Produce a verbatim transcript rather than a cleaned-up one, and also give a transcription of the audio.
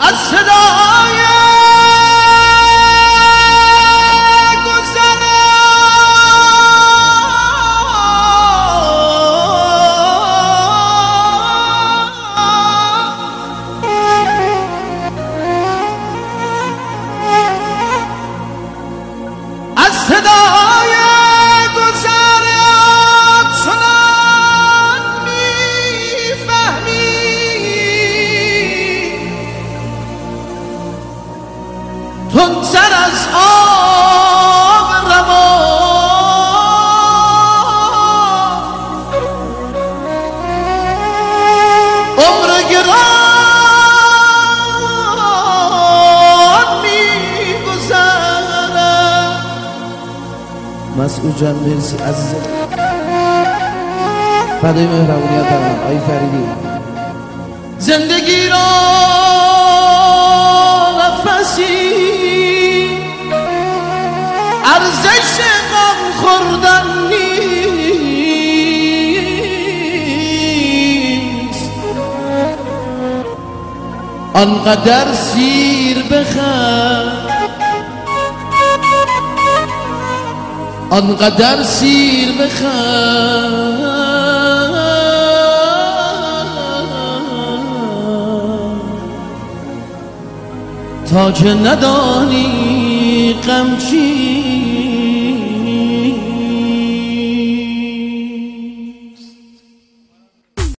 از صدای صدای گذرت چنان میفهمی تندتر از آب روان عمر گران میگذرد. مسعود جان مرسی عزیزم، فدای مهربونیت هم آی فریدی. زندگی را نفسی ارزش غم خوردن نیست، آنقدر سیر بخند آنقدر سیر بخند تا که ندانی غم چیست.